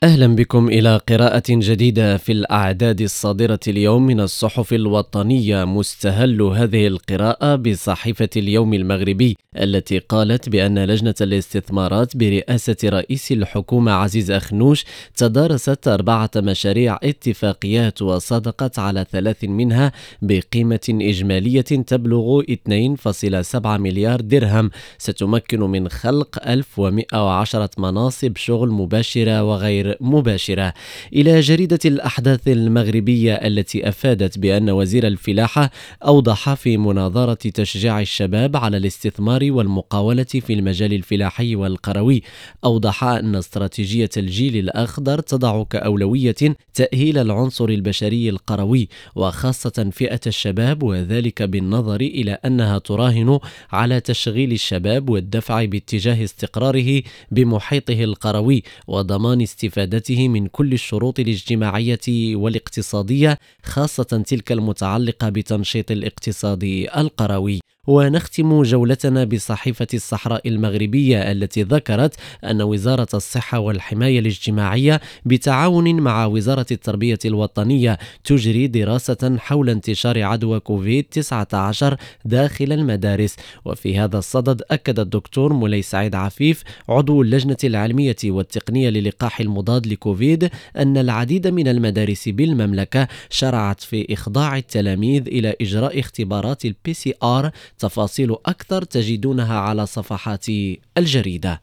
أهلا بكم إلى قراءة جديدة في الأعداد الصادرة اليوم من الصحف الوطنية. مستهل هذه القراءة بصحيفة اليوم المغربي التي قالت بأن لجنة الاستثمارات برئاسة رئيس الحكومة عزيز أخنوش تدارست 4 مشاريع اتفاقيات وصادقت على 3 منها بقيمة إجمالية تبلغ 2.7 مليار درهم، ستمكن من خلق 1110 مناصب شغل مباشرة وغير مباشرة. إلى جريدة الأحداث المغربية التي أفادت بأن وزير الفلاحة أوضح في مناظرة تشجيع الشباب على الاستثمار والمقاولة في المجال الفلاحي والقروي، أوضح أن استراتيجية الجيل الأخضر تضع كأولوية تأهيل العنصر البشري القروي وخاصة فئة الشباب، وذلك بالنظر إلى أنها تراهن على تشغيل الشباب والدفع باتجاه استقراره بمحيطه القروي وضمان استفادته من كل الشروط الاجتماعية والاقتصادية، خاصة تلك المتعلقة بتنشيط الاقتصاد القروي. ونختم جولتنا بصحيفة الصحراء المغربية التي ذكرت أن وزارة الصحة والحماية الاجتماعية بتعاون مع وزارة التربية الوطنية تجري دراسة حول انتشار عدوى كوفيد-19 داخل المدارس. وفي هذا الصدد أكد الدكتور مولاي سعيد عفيف عضو اللجنة العلمية والتقنية للقاح المضاد لكوفيد أن العديد من المدارس بالمملكة شرعت في إخضاع التلاميذ إلى إجراء اختبارات الPCR. تفاصيل أكثر تجدونها على صفحات الجريدة.